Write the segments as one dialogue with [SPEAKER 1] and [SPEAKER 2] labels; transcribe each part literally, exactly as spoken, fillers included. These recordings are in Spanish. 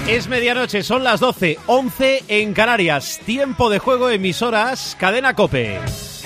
[SPEAKER 1] Es medianoche, son las doce, once en Canarias. Tiempo de juego, emisoras, Cadena COPE.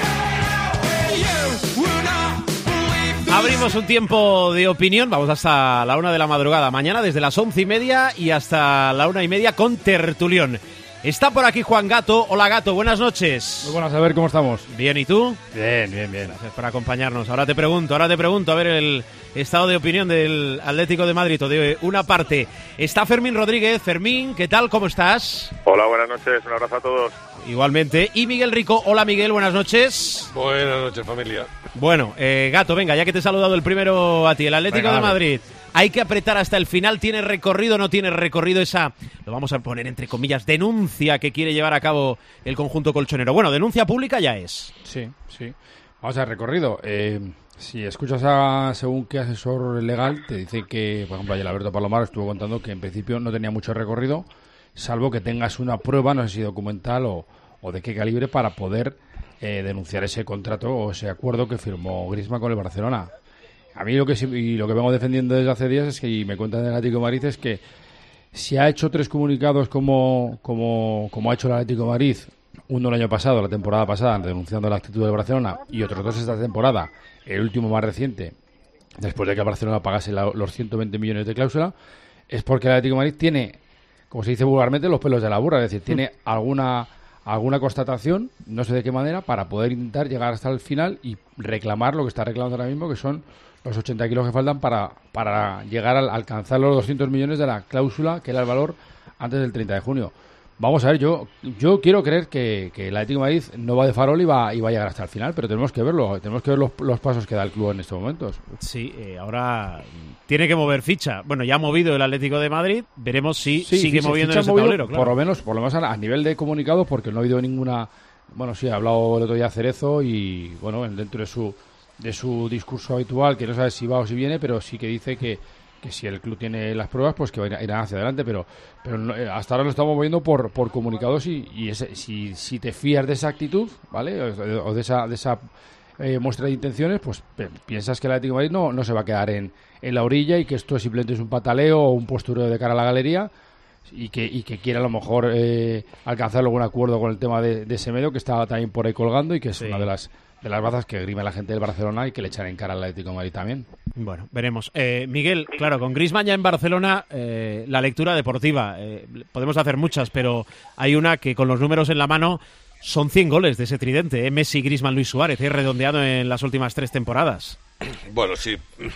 [SPEAKER 1] Abrimos un tiempo de opinión, vamos hasta la una de la madrugada. Mañana desde las once y media y hasta la una y media con tertulión. Está por aquí Juan Gato. Hola Gato, buenas noches.
[SPEAKER 2] Muy buenas, a ver cómo estamos.
[SPEAKER 1] Bien, ¿y tú?
[SPEAKER 2] Bien, bien, bien.
[SPEAKER 1] Gracias por acompañarnos. Ahora te pregunto, ahora te pregunto, a ver el estado de opinión del Atlético de Madrid, o de una parte. Está Fermín Rodríguez. Fermín, ¿qué tal? ¿Cómo estás?
[SPEAKER 3] Hola, buenas noches, un abrazo a todos.
[SPEAKER 1] Igualmente. Y Miguel Rico. Hola Miguel, buenas noches.
[SPEAKER 4] Buenas noches, familia.
[SPEAKER 1] Bueno, eh, Gato, venga, ya que te he saludado el primero a ti, el Atlético
[SPEAKER 2] venga,
[SPEAKER 1] de
[SPEAKER 2] vale.
[SPEAKER 1] Madrid. Hay que apretar hasta el final. ¿Tiene recorrido o no tiene recorrido esa, lo vamos a poner entre comillas, denuncia que quiere llevar a cabo el conjunto colchonero? Bueno, denuncia pública ya es.
[SPEAKER 2] Sí, sí. Vamos a ver, recorrido. Eh, si escuchas a según qué asesor legal, te dice que, por ejemplo, ayer Alberto Palomar estuvo contando que en principio no tenía mucho recorrido, salvo que tengas una prueba, no sé si documental o, o de qué calibre, para poder eh, denunciar ese contrato o ese acuerdo que firmó Griezmann con el Barcelona. A mí lo que sí, y lo que vengo defendiendo desde hace días es que, y me cuentan del Atlético de Madrid, es que si ha hecho tres comunicados como, como, como ha hecho el Atlético de Madrid, uno el año pasado, la temporada pasada, denunciando la actitud del Barcelona, y otros dos esta temporada, el último más reciente, después de que el Barcelona pagase la, los ciento veinte millones de cláusula, es porque el Atlético de Madrid tiene, como se dice vulgarmente, los pelos de la burra, es decir, tiene alguna... alguna constatación, no sé de qué manera, para poder intentar llegar hasta el final y reclamar lo que está reclamando ahora mismo, que son los ochenta kilos que faltan para, para llegar a alcanzar los doscientos millones de la cláusula, que era el valor antes del treinta de junio. Vamos a ver, yo yo quiero creer que, que el Atlético de Madrid no va de farol y va, y va a llegar hasta el final, pero tenemos que verlo, tenemos que ver los, los pasos que da el club en estos momentos.
[SPEAKER 1] Sí, eh, ahora tiene que mover ficha. Bueno, ya ha movido el Atlético de Madrid, veremos si
[SPEAKER 2] Sí,
[SPEAKER 1] sigue
[SPEAKER 2] sí,
[SPEAKER 1] moviendo en
[SPEAKER 2] ficha
[SPEAKER 1] ese
[SPEAKER 2] movido,
[SPEAKER 1] tablero. Claro.
[SPEAKER 2] Por lo menos, por lo menos a, a nivel de comunicado, porque no ha habido ninguna... Bueno, sí, ha hablado el otro día Cerezo y, bueno, dentro de su de su discurso habitual, que no sabe si va o si viene, pero sí que dice que, que si el club tiene las pruebas, pues que irán hacia adelante, pero pero no, hasta ahora lo estamos moviendo por por comunicados y, y ese, si, si te fías de esa actitud, ¿vale? O, o de esa de esa eh, muestra de intenciones, pues pe- piensas que el Atlético de Madrid no, no se va a quedar en, en la orilla y que esto simplemente es un pataleo o un postureo de cara a la galería y que y que quiere a lo mejor eh, alcanzar algún acuerdo con el tema de, de ese medio que está también por ahí colgando y que es
[SPEAKER 1] Sí.
[SPEAKER 2] una de las de las bazas que grime la gente del Barcelona y que le echan en cara al Atlético de Madrid también.
[SPEAKER 1] Bueno, veremos. Eh, Miguel, claro, con Griezmann ya en Barcelona, eh, la lectura deportiva, eh, podemos hacer muchas, pero hay una que con los números en la mano son cien goles de ese tridente, ¿eh? Messi, Griezmann, Luis Suárez, eh, redondeado en las últimas tres temporadas.
[SPEAKER 4] Bueno, sí,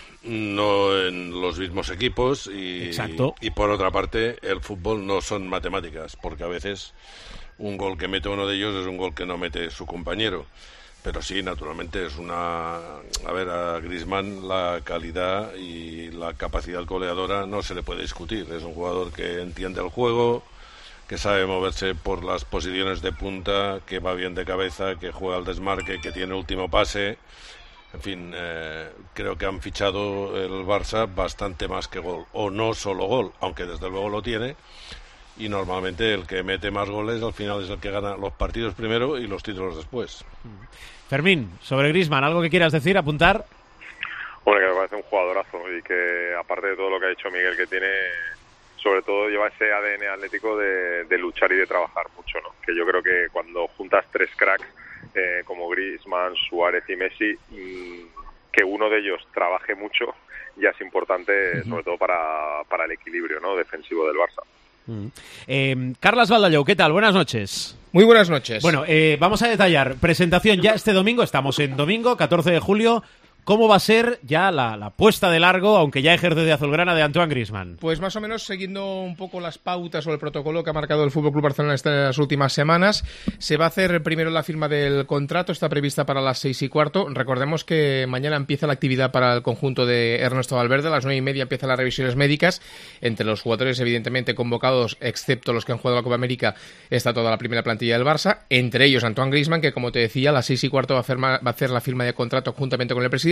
[SPEAKER 4] no en los mismos equipos y,
[SPEAKER 1] Exacto.
[SPEAKER 4] y por otra parte el fútbol no son matemáticas, porque a veces un gol que mete uno de ellos es un gol que no mete su compañero. Pero sí, naturalmente es una... A ver, a Griezmann la calidad y la capacidad goleadora no se le puede discutir. Es un jugador que entiende el juego, que sabe moverse por las posiciones de punta, que va bien de cabeza, que juega al desmarque, que tiene último pase. En fin, eh, creo que han fichado el Barça bastante más que gol, o no solo gol, aunque desde luego lo tiene. Y normalmente el que mete más goles al final es el que gana los partidos primero y los títulos después.
[SPEAKER 1] Fermín, sobre Griezmann, ¿algo que quieras decir, apuntar?
[SPEAKER 3] Bueno, que me parece un jugadorazo y que aparte de todo lo que ha dicho Miguel, que tiene, sobre todo lleva ese A D N atlético de, de luchar y de trabajar mucho, ¿no? Que yo creo que cuando juntas tres cracks eh, como Griezmann, Suárez y Messi, mmm, que uno de ellos trabaje mucho ya es importante, uh-huh. sobre todo para, para el equilibrio, ¿no?, defensivo del Barça.
[SPEAKER 1] Mm. Eh, Carlas Valdallou, ¿qué tal? Buenas noches.
[SPEAKER 5] Muy buenas noches.
[SPEAKER 1] Bueno, eh, vamos a detallar. Presentación ya este domingo, estamos en domingo, catorce de julio. ¿Cómo va a ser ya la, la puesta de largo, aunque ya ejerce de azulgrana, de Antoine Griezmann?
[SPEAKER 5] Pues más o menos siguiendo un poco las pautas o el protocolo que ha marcado el F C Barcelona estas últimas semanas. Se va a hacer primero la firma del contrato, está prevista para las seis y cuarto. Recordemos que mañana empieza la actividad para el conjunto de Ernesto Valverde, a las nueve y media empiezan las revisiones médicas. Entre los jugadores evidentemente convocados, excepto los que han jugado la Copa América, está toda la primera plantilla del Barça, entre ellos Antoine Griezmann, que como te decía, a las seis y cuarto va a, firma, va a hacer la firma de contrato juntamente con el presidente.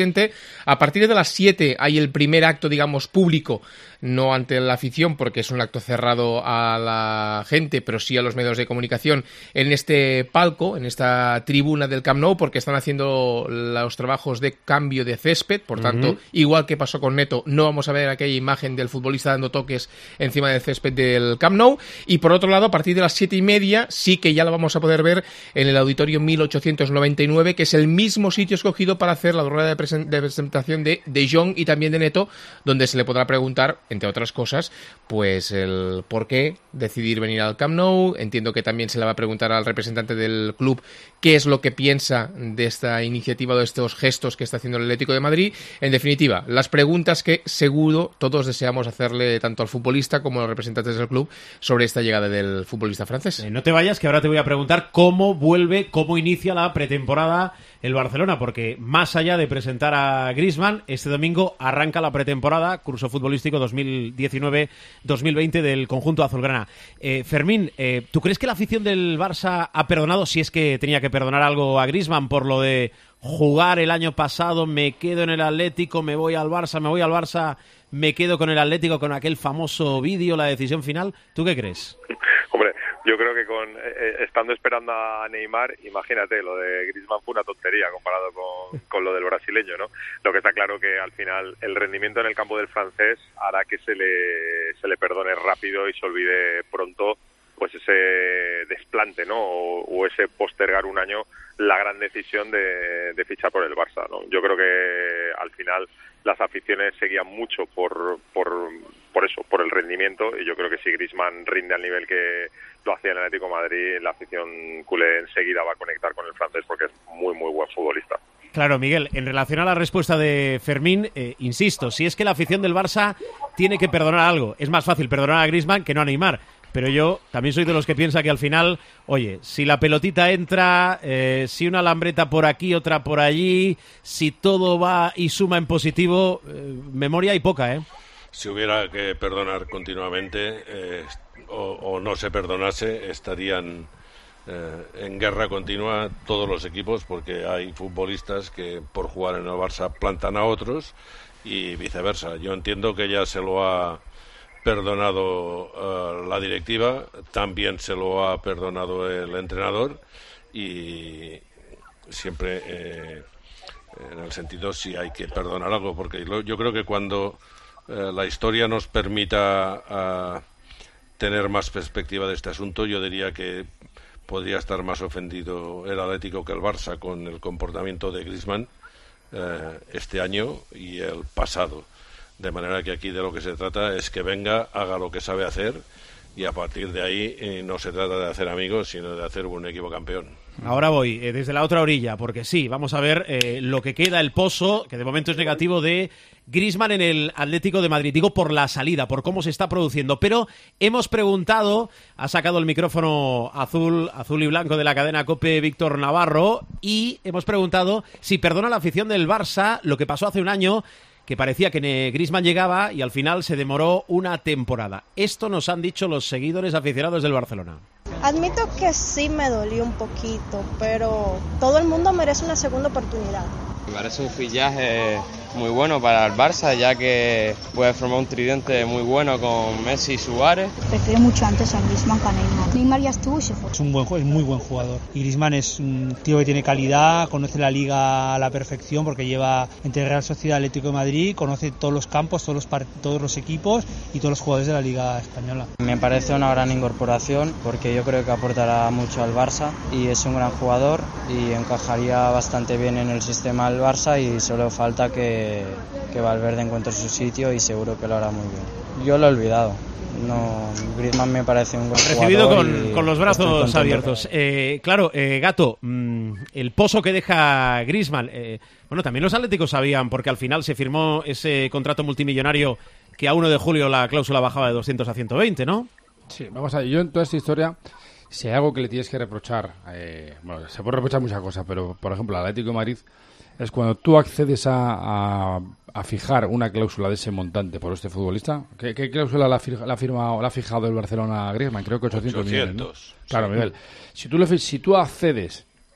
[SPEAKER 5] presidente. A partir de las siete hay el primer acto, digamos, público, no ante la afición, porque es un acto cerrado a la gente, pero sí a los medios de comunicación, en este palco, en esta tribuna del Camp Nou, porque están haciendo los trabajos de cambio de césped. Por tanto, uh-huh. igual que pasó con Neto, no vamos a ver aquella imagen del futbolista dando toques encima del césped del Camp Nou. Y por otro lado, a partir de las siete y media, sí que ya lo vamos a poder ver en el Auditorio mil ochocientos noventa y nueve, que es el mismo sitio escogido para hacer la rueda de, presen- de presentación de De Jong y también de Neto, donde se le podrá preguntar, entre otras cosas, pues el por qué decidir venir al Camp Nou. Entiendo que también se le va a preguntar al representante del club qué es lo que piensa de esta iniciativa o de estos gestos que está haciendo el Atlético de Madrid. En definitiva, las preguntas que seguro todos deseamos hacerle tanto al futbolista como a los representantes del club sobre esta llegada del futbolista francés.
[SPEAKER 1] Eh, no te vayas, que ahora te voy a preguntar cómo vuelve, cómo inicia la pretemporada el Barcelona, porque más allá de presentar a Griezmann, este domingo arranca la pretemporada, curso futbolístico dos mil diecinueve dos mil veinte del conjunto azulgrana. Eh, Fermín, eh, ¿tú crees que la afición del Barça ha perdonado, si es que tenía que perdonar algo a Griezmann, por lo de jugar el año pasado, me quedo en el Atlético, me voy al Barça, me voy al Barça, me quedo con el Atlético, con aquel famoso vídeo, la decisión final? ¿Tú qué crees?
[SPEAKER 3] Hombre, yo creo que con eh, estando esperando a Neymar, imagínate, lo de Griezmann fue una tontería comparado con, con lo del brasileño, ¿no? Lo que está claro que al final el rendimiento en el campo del francés hará que se le se le perdone rápido y se olvide pronto pues ese desplante, ¿no? O, o ese postergar un año la gran decisión de, de fichar por el Barça, ¿no? Yo creo que al final las aficiones seguían mucho por, por, por eso, por el rendimiento, y yo creo que si Griezmann rinde al nivel que lo hacía en el Atlético de Madrid, la afición culé enseguida va a conectar con el francés porque es muy, muy buen futbolista.
[SPEAKER 1] Claro, Miguel, en relación a la respuesta de Fermín, eh, insisto, si es que la afición del Barça tiene que perdonar algo, es más fácil perdonar a Griezmann que no a Neymar. Pero yo también soy de los que piensa que al final, oye, si la pelotita entra, eh, si una lambreta por aquí, otra por allí, si todo va y suma en positivo, eh, memoria hay poca, ¿eh?
[SPEAKER 4] Si hubiera que perdonar continuamente eh, o, o no se perdonase, estarían eh, en guerra continua todos los equipos, porque hay futbolistas que por jugar en el Barça plantan a otros y viceversa. Yo entiendo que ya se lo ha perdonado uh, la directiva, también se lo ha perdonado el entrenador, y siempre eh, en el sentido si hay que perdonar algo, porque lo, yo creo que cuando eh, la historia nos permita uh, tener más perspectiva de este asunto, yo diría que podría estar más ofendido el Atlético que el Barça con el comportamiento de Griezmann eh, este año y el pasado. De manera que aquí de lo que se trata es que venga, haga lo que sabe hacer, y a partir de ahí eh, no se trata de hacer amigos, sino de hacer un equipo campeón.
[SPEAKER 1] Ahora voy eh, desde la otra orilla, porque sí, vamos a ver eh, lo que queda, el pozo, que de momento es negativo, de Griezmann en el Atlético de Madrid. Digo por la salida, por cómo se está produciendo. Pero hemos preguntado, ha sacado el micrófono azul, azul y blanco de la cadena COPE Víctor Navarro, y hemos preguntado si perdona la afición del Barça lo que pasó hace un año, que parecía que Griezmann llegaba y al final se demoró una temporada. Esto nos han dicho los seguidores aficionados del Barcelona.
[SPEAKER 6] Admito que sí me dolió un poquito, pero todo el mundo merece una segunda oportunidad.
[SPEAKER 7] Me parece un fichaje muy bueno para el Barça, ya que puede formar un tridente muy bueno con Messi y Suárez.
[SPEAKER 8] Prefiero mucho antes a Griezmann que a Neymar. Neymar ya estuvo y se fue.
[SPEAKER 9] Es un buen, es muy buen jugador. Y Griezmann es un tío que tiene calidad, conoce la liga a la perfección porque lleva entre Real Sociedad y Atlético de Madrid, conoce todos los campos, todos los, part- todos los equipos y todos los jugadores de la liga española.
[SPEAKER 7] Me parece una gran incorporación porque yo creo que aportará mucho al Barça y es un gran jugador y encajaría bastante bien en el sistema del Barça, y solo falta que, que Valverde encuentre su sitio y seguro que lo hará muy bien. Yo lo he olvidado. No, Griezmann me parece un gran
[SPEAKER 1] Recibido
[SPEAKER 7] jugador.
[SPEAKER 1] Recibido con, con los brazos abiertos. Eh, claro, eh, Gato, mmm, el pozo que deja Griezmann. Eh, bueno, también los atléticos sabían, porque al final se firmó ese contrato multimillonario que a uno de julio la cláusula bajaba de doscientos a ciento veinte, ¿no?
[SPEAKER 2] Sí, vamos a ver. Yo en toda esta historia, si hay algo que le tienes que reprochar, eh, bueno, se puede reprochar muchas cosas, pero por ejemplo, al Atlético de Madrid, es cuando tú accedes a, a, a fijar una cláusula de ese montante por este futbolista. ¿Qué, qué cláusula la, la, firma, la ha fijado el Barcelona a Griezmann? Creo que ochocientos millones, ¿no? Claro, Miguel. Si tú, le, si tú accedes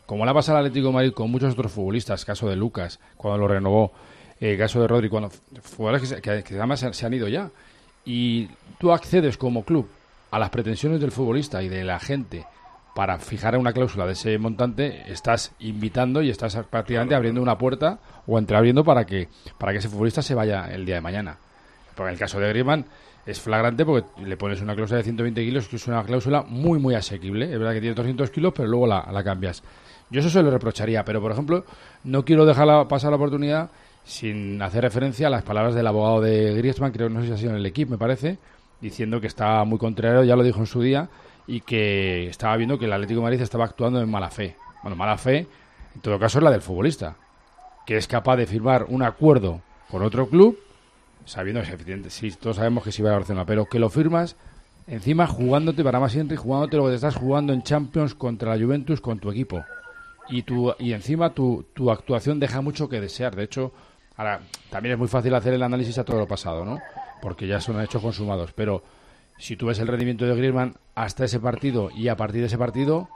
[SPEAKER 2] como le ha pasado al Atlético de Madrid con muchos otros futbolistas, caso de Lucas, cuando lo renovó, eh, caso de Rodri, cuando jugadores que, que, que además se, se han ido ya, y tú accedes como club a las pretensiones del futbolista y de la gente para fijar una cláusula de ese montante, estás invitando y estás prácticamente abriendo una puerta o entreabriendo para que para que ese futbolista se vaya el día de mañana. Porque en el caso de Griezmann es flagrante porque le pones una cláusula de ciento veinte kilos, que es una cláusula muy, muy asequible. Es verdad que tiene doscientos kilos, pero luego la, la cambias. Yo eso se lo reprocharía, pero por ejemplo, no quiero dejar pasar la oportunidad sin hacer referencia a las palabras del abogado de Griezmann, creo que no sé si ha sido en el equipo, me parece, diciendo que estaba muy contrario, ya lo dijo en su día, y que estaba viendo que el Atlético de Madrid estaba actuando en mala fe. Bueno, mala fe, en todo caso, es la del futbolista, que es capaz de firmar un acuerdo con otro club, sabiendo que es evidente, sí, todos sabemos que sí va a Barcelona, pero que lo firmas encima jugándote para más siempre y jugándote lo que te estás jugando en Champions contra la Juventus con tu equipo. Y tu, y encima tu, tu actuación deja mucho que desear. De hecho, ahora también es muy fácil hacer el análisis a todo lo pasado, ¿no? Porque ya son hechos consumados, pero si tú ves el rendimiento de Griezmann hasta ese partido y a partir de ese partido,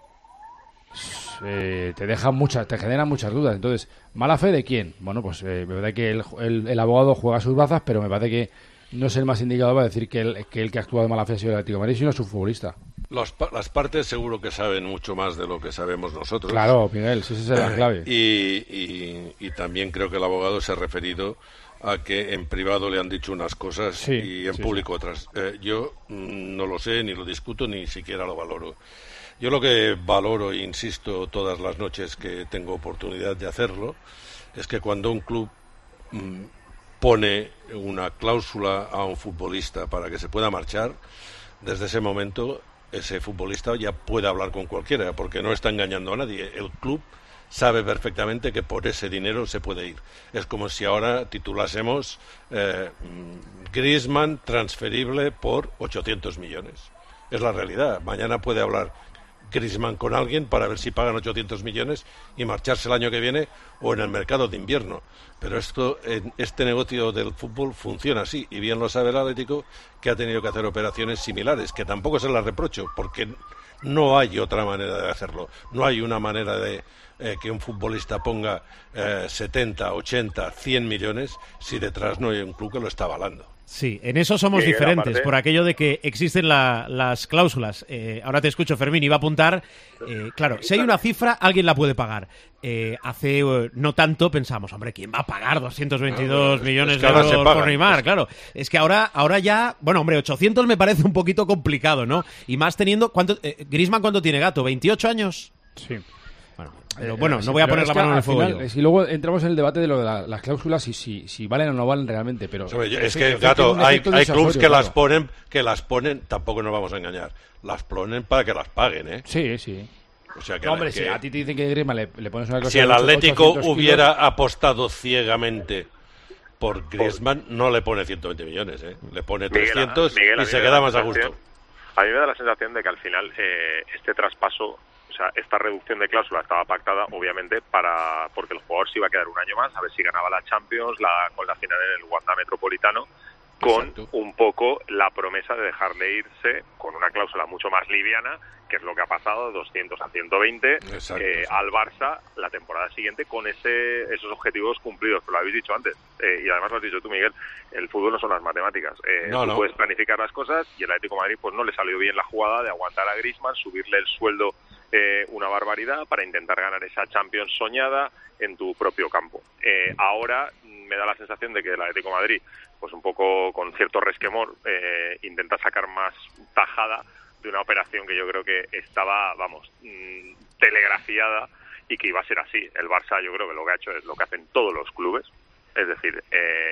[SPEAKER 2] eh, te deja muchas, te generan muchas dudas. Entonces, ¿mala fe de quién? Bueno, pues eh, me parece que el, el, el abogado juega sus bazas, pero me parece que no es el más indicado para decir que el que, el que ha actuado de mala fe ha sido el Atlético de Madrid, sino su futbolista.
[SPEAKER 4] Los, las partes seguro que saben mucho más de lo que sabemos nosotros.
[SPEAKER 2] Claro, Miguel, sí, esa es la clave.
[SPEAKER 4] Y, y, y también creo que el abogado se ha referido a que en privado le han dicho unas cosas sí, y en sí, público sí. otras. Eh, yo mm, no lo sé, ni lo discuto, ni siquiera lo valoro. Yo lo que valoro, e insisto todas las noches que tengo oportunidad de hacerlo, es que cuando un club mm, pone una cláusula a un futbolista para que se pueda marchar, desde ese momento ese futbolista ya puede hablar con cualquiera, porque no está engañando a nadie. El club sabe perfectamente que por ese dinero se puede ir. Es como si ahora titulásemos eh, Griezmann transferible por ochocientos millones. Es la realidad. Mañana puede hablar Griezmann con alguien para ver si pagan ochocientos millones y marcharse el año que viene o en el mercado de invierno. Pero esto, en este negocio del fútbol funciona así, y bien lo sabe el Atlético, que ha tenido que hacer operaciones similares, que tampoco se las reprocho, porque no hay otra manera de hacerlo. No hay una manera de eh, que un futbolista ponga eh, setenta, ochenta, cien millones si detrás no hay un club que lo está avalando.
[SPEAKER 1] Sí, en eso somos sí, diferentes, aparte, por aquello de que existen la, las cláusulas. Eh, ahora te escucho, Fermín, iba a apuntar. Eh, claro, si hay una cifra, alguien la puede pagar. Eh, hace eh, no tanto pensamos, hombre, ¿quién va a pagar doscientos veintidós no, millones es que de euros por Neymar? Es... Claro, es que ahora ahora ya, bueno, hombre, ochocientos me parece un poquito complicado, ¿no? Y más teniendo, ¿cuánto, eh, Griezmann, ¿cuánto tiene, Gato? ¿veintiocho años?
[SPEAKER 2] Sí.
[SPEAKER 1] Bueno, pero bueno, no voy a poner la mano en el fuego.
[SPEAKER 2] Final, y luego entramos en el debate de lo de la, las cláusulas y si, si valen o no valen realmente, pero
[SPEAKER 4] es, es que, Gato, hay, hay clubes que claro. las ponen, que las ponen, tampoco nos vamos a engañar, las ponen para que las paguen, ¿eh?
[SPEAKER 2] Sí, sí.
[SPEAKER 4] O sea que,
[SPEAKER 2] no, hombre,
[SPEAKER 4] que
[SPEAKER 2] si a ti te dicen que Griezmann le, le pones una cláusula.
[SPEAKER 4] Si el Atlético hubiera apostado ciegamente por Griezmann, no le pone ciento veinte millones, ¿eh? Le pone trescientos Miguel, Miguel, y se queda más a gusto.
[SPEAKER 3] A mí me da la sensación de que al final eh, este traspaso, o sea, esta reducción de cláusula estaba pactada, obviamente, para porque el jugador se iba a quedar un año más, a ver si ganaba la Champions, la, con la final en el Wanda Metropolitano, con Exacto. un poco la promesa de dejarle irse con una cláusula mucho más liviana, que es lo que ha pasado, de doscientos a ciento veinte, Exacto, eh, al Barça la temporada siguiente con ese esos objetivos cumplidos, pero lo habéis dicho antes, eh, y además lo has dicho tú, Miguel, el fútbol no son las matemáticas, eh, no, tú no. puedes planificar las cosas, y el Atlético de Madrid pues no le salió bien la jugada de aguantar a Griezmann, subirle el sueldo eh, una barbaridad para intentar ganar esa Champions soñada en tu propio campo. Eh, ahora me da la sensación de que el Atlético de Madrid, pues un poco con cierto resquemor, eh, intenta sacar más tajada de una operación que yo creo que estaba, vamos, mmm, telegrafiada y que iba a ser así. El Barça yo creo que lo que ha hecho es lo que hacen todos los clubes, es decir,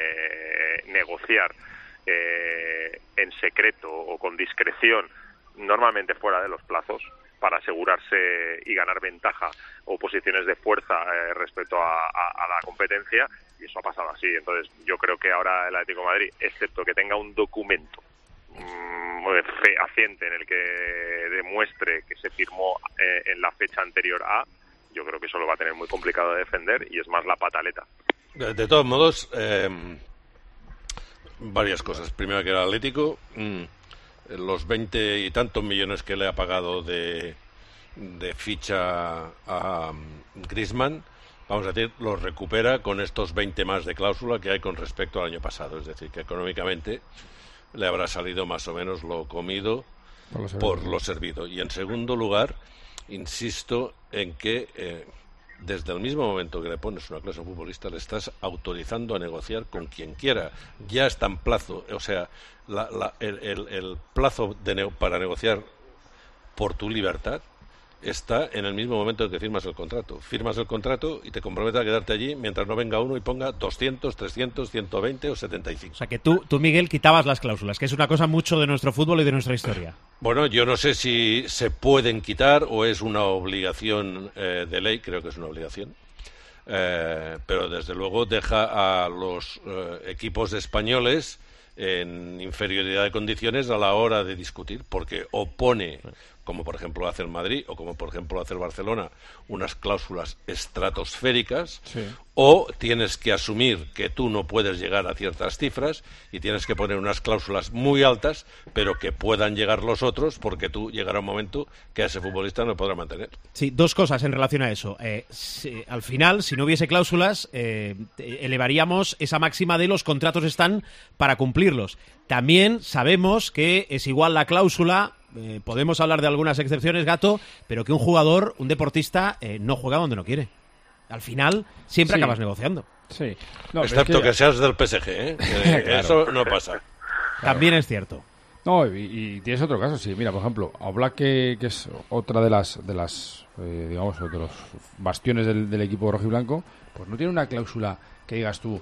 [SPEAKER 3] eh, negociar eh, en secreto o con discreción, normalmente fuera de los plazos, para asegurarse y ganar ventaja o posiciones de fuerza eh, respecto a, a, a la competencia, y eso ha pasado así. Entonces yo creo que ahora el Atlético de Madrid, excepto que tenga un documento mmm, fehaciente en el que demuestre que se firmó eh, en la fecha anterior a, yo creo que eso lo va a tener muy complicado de defender, y es más la pataleta.
[SPEAKER 4] De, de todos modos, eh, varias cosas. Primero, que el Atlético, mmm, los veinte y tantos millones que le ha pagado de, de ficha a Griezmann, vamos a decir, lo recupera con estos veinte más de cláusula que hay con respecto al año pasado. Es decir, que económicamente le habrá salido más o menos lo comido por lo servido. Por lo servido. Y en segundo lugar, insisto en que eh, desde el mismo momento que le pones una cláusula futbolista, le estás autorizando a negociar con quien quiera. Ya está en plazo, o sea, la, la, el, el, el plazo de ne- para negociar por tu libertad está en el mismo momento en que firmas el contrato. Firmas el contrato y te comprometes a quedarte allí mientras no venga uno y ponga doscientos, trescientos, ciento veinte o setenta y cinco.
[SPEAKER 1] O sea que tú, tú, Miguel, quitabas las cláusulas, que es una cosa mucho de nuestro fútbol y de nuestra historia.
[SPEAKER 4] Bueno, yo no sé si se pueden quitar o es una obligación eh, de ley, creo que es una obligación. Eh, pero desde luego deja a los eh, equipos españoles en inferioridad de condiciones a la hora de discutir, porque opone, como por ejemplo hace el Madrid o como por ejemplo hace el Barcelona, unas cláusulas estratosféricas, sí. O tienes que asumir que tú no puedes llegar a ciertas cifras y tienes que poner unas cláusulas muy altas, pero que puedan llegar los otros, porque tú llegará un momento que a ese futbolista no podrá mantener.
[SPEAKER 1] Sí, dos cosas en relación a eso. Eh, si, al final, si no hubiese cláusulas, eh, elevaríamos esa máxima de los contratos están para cumplirlos. También sabemos que es igual la cláusula. Eh, podemos hablar de algunas excepciones, Gato, pero que un jugador, un deportista, eh, no juega donde no quiere. Al final, siempre sí. acabas negociando.
[SPEAKER 2] Sí.
[SPEAKER 4] No, Excepto que, que seas del P S G, ¿eh? eh claro. Eso no pasa.
[SPEAKER 1] También es cierto.
[SPEAKER 2] No, y, y tienes otro caso, sí. Mira, por ejemplo, Oblak, que, que es otra de las, de las eh, digamos, de los bastiones del, del equipo rojiblanco, pues no tiene una cláusula que digas tú,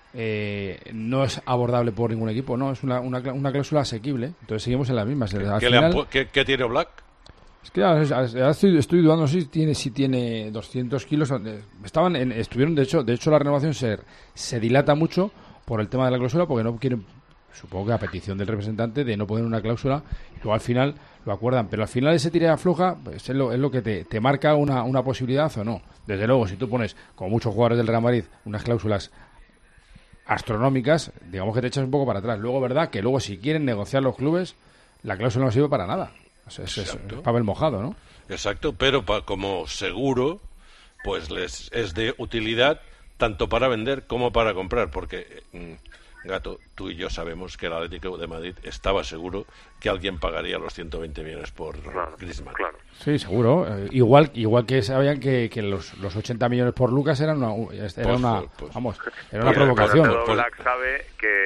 [SPEAKER 2] Eh, no es abordable por ningún equipo, no, es una, una, una cláusula asequible. Entonces seguimos en las mismas.
[SPEAKER 4] ¿Qué,
[SPEAKER 2] Al
[SPEAKER 4] ¿qué,
[SPEAKER 2] final,
[SPEAKER 4] le ¿qué, ¿Qué tiene Oblak?
[SPEAKER 2] Es que ya, ya estoy, estoy dudando si tiene si tiene doscientos kilos. Estaban en, estuvieron de hecho de hecho la renovación se, se dilata mucho por el tema de la cláusula, porque no quieren, supongo que a petición del representante, de no poner una cláusula, y luego al final lo acuerdan, pero al final ese tira afloja pues es, lo, es lo que te, te marca una, una posibilidad o no. Desde luego, si tú pones, como muchos jugadores del Real Madrid, unas cláusulas astronómicas, digamos que te echas un poco para atrás. Luego, verdad, que luego si quieren negociar los clubes, la cláusula no sirve para nada. O sea, es, es papel mojado, ¿no?
[SPEAKER 4] Exacto, pero pa, como seguro, pues les es de utilidad tanto para vender como para comprar, porque, mm, Gato, tú y yo sabemos que el Atlético de Madrid estaba seguro que alguien pagaría los ciento veinte millones por claro, Griezmann. Claro.
[SPEAKER 2] Sí, seguro. Eh, igual igual que sabían que, que los, los ochenta millones por Lucas eran una, era pues, una pues, vamos, era una provocación.
[SPEAKER 3] Pero Black sabe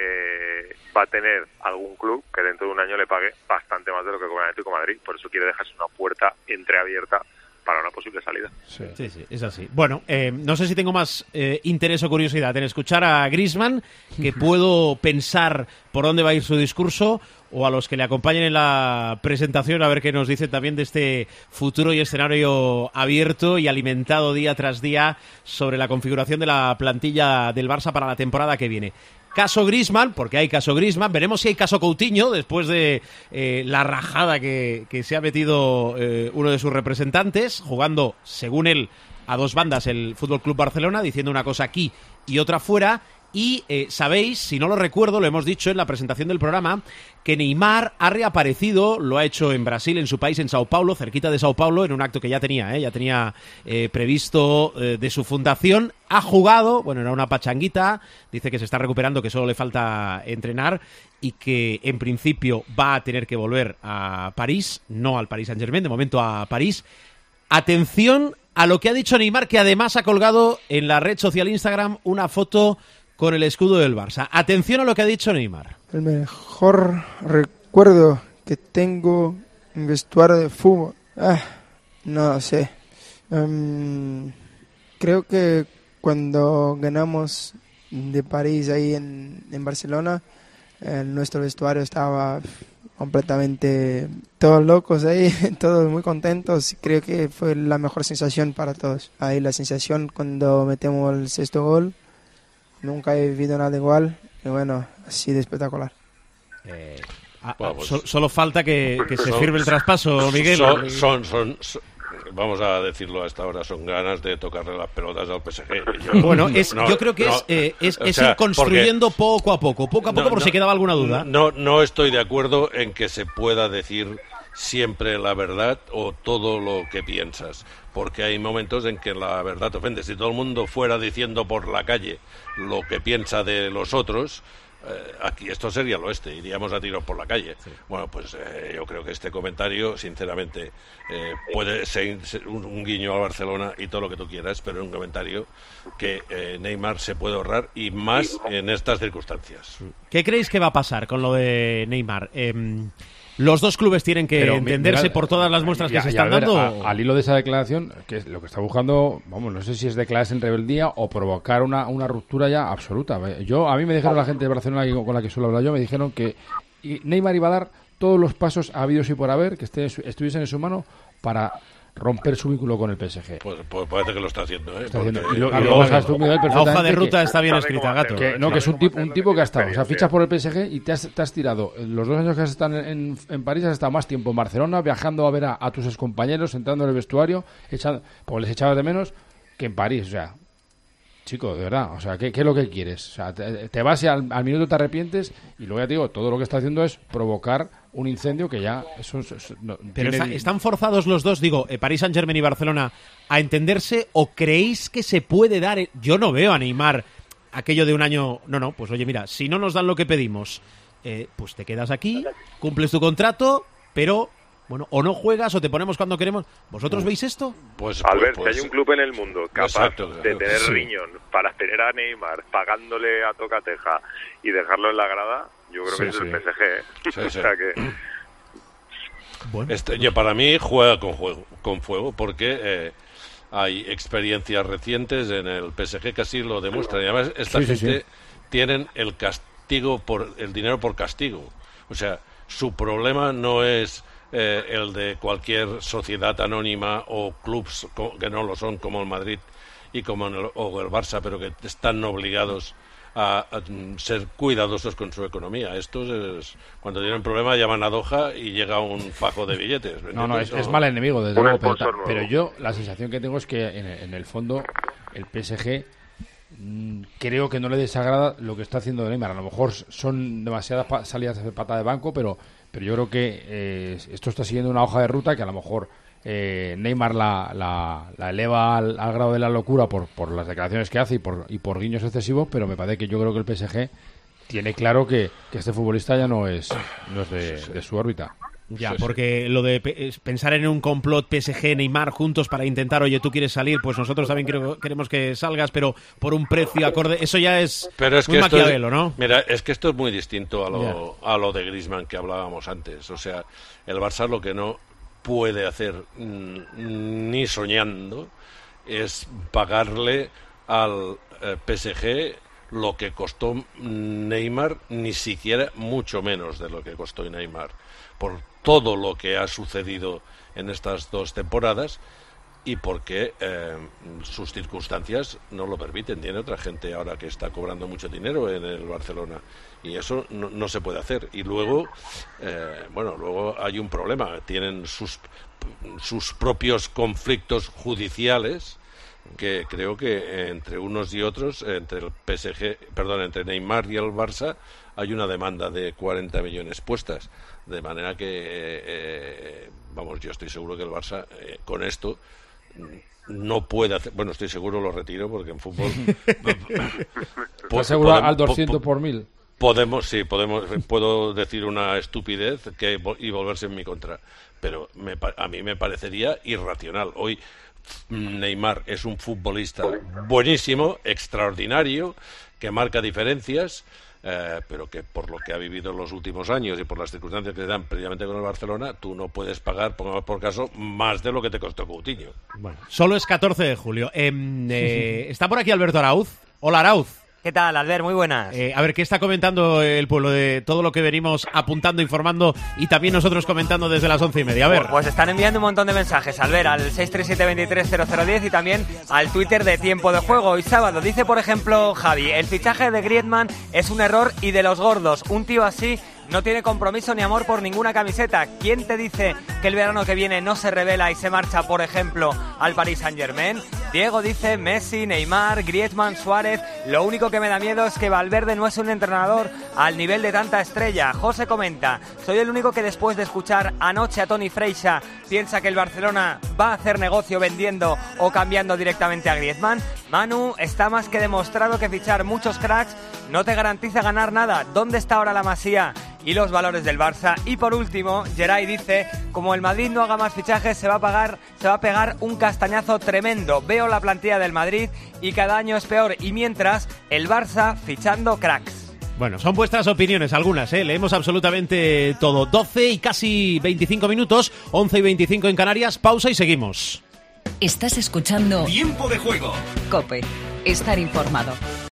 [SPEAKER 3] que va a tener algún club que dentro de un año le pague bastante más de lo que cobra el Atlético de Madrid, por eso quiere dejarse una puerta entreabierta para una posible salida.
[SPEAKER 1] Sí, sí, sí, es así. Bueno, eh, no sé si tengo más eh, interés o curiosidad en escuchar a Griezmann, que puedo pensar por dónde va a ir su discurso, o a los que le acompañen en la presentación, a ver qué nos dicen también de este futuro y escenario abierto y alimentado día tras día sobre la configuración de la plantilla del Barça para la temporada que viene. Caso Griezmann, porque hay caso Griezmann, veremos si hay caso Coutinho después de eh, la rajada que, que se ha metido eh, uno de sus representantes, jugando, según él, a dos bandas el F C Barcelona, diciendo una cosa aquí y otra fuera. Y eh, sabéis, si no lo recuerdo, lo hemos dicho en la presentación del programa, que Neymar ha reaparecido, lo ha hecho en Brasil, en su país, en Sao Paulo, cerquita de Sao Paulo, en un acto que ya tenía, ¿eh? ya tenía eh, previsto eh, de su fundación. Ha jugado, bueno, era una pachanguita, dice que se está recuperando, que solo le falta entrenar y que en principio va a tener que volver a París, no al Paris Saint-Germain, de momento a París. Atención a lo que ha dicho Neymar, que además ha colgado en la red social Instagram una foto con el escudo del Barça. Atención a lo que ha dicho Neymar.
[SPEAKER 10] El mejor recuerdo que tengo en vestuario de fútbol. Ah, no sé. Um, creo que cuando ganamos de París ahí en, en Barcelona, eh, nuestro vestuario estaba completamente todos locos ahí, todos muy contentos. Creo que fue la mejor sensación para todos. Ahí la sensación cuando metemos el sexto gol. Nunca he vivido nada igual y bueno, así de espectacular.
[SPEAKER 1] Eh, a, a, so, solo falta que, que se firme el traspaso, Miguel.
[SPEAKER 4] Son, son, son, son, vamos a decirlo a esta hora, son ganas de tocarle las pelotas al P S G.
[SPEAKER 1] Yo, bueno, es, no, yo creo que no, es, eh, es, es sea, ir construyendo porque, poco a poco, poco a poco, no, por no, si quedaba alguna duda.
[SPEAKER 4] No, no estoy de acuerdo en que se pueda decir siempre la verdad o todo lo que piensas, porque hay momentos en que la verdad te ofende. Si todo el mundo fuera diciendo por la calle lo que piensa de los otros, eh, aquí esto sería el oeste, iríamos a tiros por la calle. Sí. Bueno, pues eh, yo creo que este comentario, sinceramente, eh, puede ser un, un guiño al Barcelona y todo lo que tú quieras, pero es un comentario que eh, Neymar se puede ahorrar, y más en estas circunstancias.
[SPEAKER 1] ¿Qué creéis que va a pasar con lo de Neymar? Eh, ¿Los dos clubes tienen que Pero, entenderse mira, por todas las muestras ya, que se están ver, dando?
[SPEAKER 2] A, al hilo de esa declaración, que es lo que está buscando, vamos, no sé si es declararse en rebeldía o provocar una, una ruptura ya absoluta. Yo, a mí me dijeron la gente de Barcelona con la que suelo hablar yo, me dijeron que Neymar iba a dar todos los pasos habidos y por haber que esté, estuviesen en su mano para romper su vínculo con el P S G.
[SPEAKER 4] Pues, pues parece que lo está haciendo, ¿eh?
[SPEAKER 2] Está haciendo. Y lo, y luego, o sea, tú, Miguel,
[SPEAKER 1] la hoja de ruta que, está bien escrita, Gato.
[SPEAKER 2] Que, no, que es un tipo, un tipo que ha estado, o sea, fichas por el P S G y te has, te has tirado los dos años que has estado en, en París, has estado más tiempo en Barcelona, viajando a ver a, a tus excompañeros, entrando en el vestuario, echando, porque les echabas de menos, que en París, o sea, chico, de verdad, o sea, ¿qué, qué es lo que quieres? O sea, te, te vas y al, al minuto te arrepientes, y luego ya te digo, todo lo que está haciendo es provocar un incendio que ya... Eso, eso, eso no,
[SPEAKER 1] Pero
[SPEAKER 2] tiene...
[SPEAKER 1] está, ¿están forzados los dos, digo, eh, París Saint-Germain y Barcelona, a entenderse, o creéis que se puede dar? El... Yo no veo a Neymar aquello de un año... No, no, pues oye, mira, si no nos dan lo que pedimos, eh, pues te quedas aquí, cumples tu contrato, pero... Bueno, o no juegas o te ponemos cuando queremos. ¿Vosotros veis esto?
[SPEAKER 3] Pues, Albert, pues, pues, si hay un club en el mundo capaz
[SPEAKER 4] exacto,
[SPEAKER 3] de tener sí. riñón para tener a Neymar pagándole a tocateja y dejarlo en la grada, yo creo sí, que es sí. el P S G. ¿eh? Sí, o sea que...
[SPEAKER 4] Bueno, este, yo, para mí juega con, juego, con fuego porque eh, hay experiencias recientes en el P S G que así lo demuestran. Y además esta sí, gente sí, sí. tienen el castigo por el dinero por castigo. O sea, su problema no es... Eh, el de cualquier sociedad anónima o clubs que no lo son, como el Madrid y como el, o el Barça, pero que están obligados a, a ser cuidadosos con su economía. Estos es, cuando tienen problema llaman a Doha y llega un fajo de billetes.
[SPEAKER 2] No, no, es, es mal enemigo, desde luego, pero, ta, pero yo la sensación que tengo es que en, en el fondo el P S G mmm, creo que no le desagrada lo que está haciendo Neymar. A lo mejor son demasiadas pa- salidas de pata de banco, pero Pero yo creo que eh, esto está siguiendo una hoja de ruta que a lo mejor eh, Neymar la, la, la eleva al, al grado de la locura por, por las declaraciones que hace y por, y por guiños excesivos, pero me parece que yo creo que el P S G tiene claro que, que este futbolista ya no es, no es de, de su órbita.
[SPEAKER 1] Ya, sí, porque sí. lo de pe- pensar en un complot P S G, Neymar juntos para intentar, oye, tú quieres salir, pues nosotros también creo, queremos que salgas, pero por un precio acorde, eso ya es,
[SPEAKER 4] pero es
[SPEAKER 1] muy
[SPEAKER 4] que
[SPEAKER 1] maquiavelo,
[SPEAKER 4] es,
[SPEAKER 1] ¿no?
[SPEAKER 4] Mira, es que esto es muy distinto a lo, yeah. a lo de Griezmann que hablábamos antes. O sea, el Barça lo que no puede hacer mm, ni soñando es pagarle al eh, P S G lo que costó Neymar, ni siquiera mucho menos de lo que costó Neymar, por todo lo que ha sucedido en estas dos temporadas y porque eh, sus circunstancias no lo permiten. Tiene otra gente ahora que está cobrando mucho dinero en el Barcelona y eso no, no se puede hacer. Y luego, eh, bueno, luego hay un problema. Tienen sus, sus propios conflictos judiciales que creo que entre unos y otros, entre el P S G, perdón, entre Neymar y el Barça, hay una demanda de cuarenta millones puestas. De manera que, eh, vamos, yo estoy seguro que el Barça, eh, con esto, no puede hacer... Bueno, estoy seguro, lo retiro, porque en fútbol...
[SPEAKER 2] ¿Puedes asegurar al doscientos por mil?
[SPEAKER 4] Podemos, sí, podemos, puedo decir una estupidez que, y volverse en mi contra. Pero me, a mí me parecería irracional. Hoy Neymar es un futbolista buenísimo, extraordinario, que marca diferencias... Eh, pero que por lo que ha vivido en los últimos años y por las circunstancias que se dan previamente con el Barcelona, tú no puedes pagar, pongamos por caso, más de lo que te costó Coutinho.
[SPEAKER 1] Bueno, solo es catorce de julio. Eh, eh, está por aquí Alberto Arauz. Hola, Arauz.
[SPEAKER 11] ¿Qué tal, Albert? Muy buenas.
[SPEAKER 1] Eh, a ver, ¿qué está comentando el pueblo de todo lo que venimos apuntando, informando y también nosotros comentando desde las once y media? A ver.
[SPEAKER 11] Pues están enviando un montón de mensajes, Albert, al seis tres siete, veintitrés cero cero diez y también al Twitter de Tiempo de Juego. Hoy sábado dice, por ejemplo, Javi, el fichaje de Griezmann es un error y de los gordos. Un tío así no tiene compromiso ni amor por ninguna camiseta. ¿Quién te dice que el verano que viene no se revela y se marcha, por ejemplo, al Paris Saint-Germain? Diego dice Messi, Neymar, Griezmann, Suárez. Lo único que me da miedo es que Valverde no es un entrenador al nivel de tanta estrella. José comenta, soy el único que después de escuchar anoche a Toni Freixa piensa que el Barcelona va a hacer negocio vendiendo o cambiando directamente a Griezmann. Manu, está más que demostrado que fichar muchos cracks no te garantiza ganar nada. ¿Dónde está ahora la Masía y los valores del Barça? Y por último, Geray dice, como el Madrid no haga más fichajes, se va a pagar, se va a pegar un castañazo tremendo. Veo la plantilla del Madrid y cada año es peor. Y mientras, el Barça fichando cracks.
[SPEAKER 1] Bueno, son vuestras opiniones, algunas, ¿eh? Leemos absolutamente todo. doce y casi veinticinco minutos, once y veinticinco en Canarias. Pausa y seguimos.
[SPEAKER 12] Estás escuchando
[SPEAKER 13] Tiempo de Juego.
[SPEAKER 12] COPE. Estar informado.